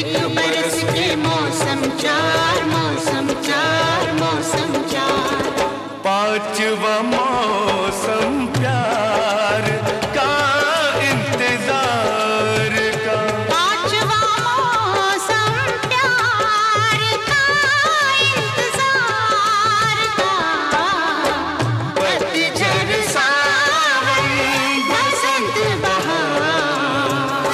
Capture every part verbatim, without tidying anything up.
एक बरस के मौसम चार, मौसम चार, मौसम चार। पांचवा मौसम प्यार का इंतजार का। पांचवा मौसम प्यार का इंतजार का। पतझड़ सावन बसंत बहार।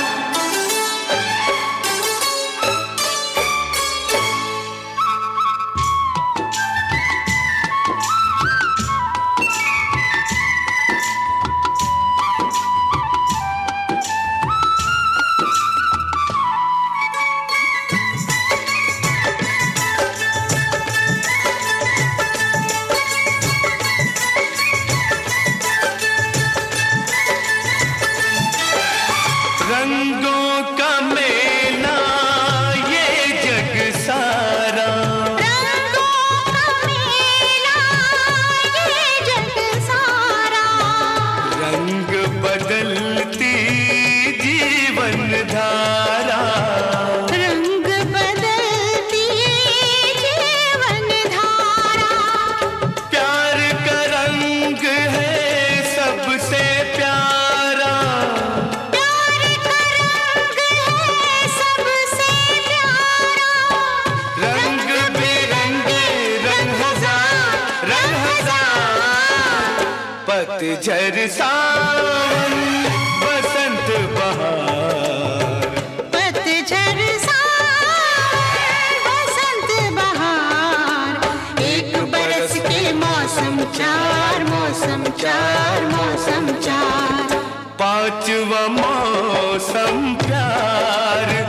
रंगों का मेला ये जग सारा। रंगों का मेला ये जग सारा। रंग बदलती जीवन धारा। रंग बदलती जीवन धारा। प्यार का रंग है सबसे प्यारा। प्यार का रंग है सबसे प्यारा। रंग बिरंगे रंग हजार, रंग हजार। पतझड़ सावन बसंत बहार। पतझड़ सावन बसंत बहार। एक बरस के मौसम चार, मौसम चार, मौसम चार। पांचवा मौसम प्यार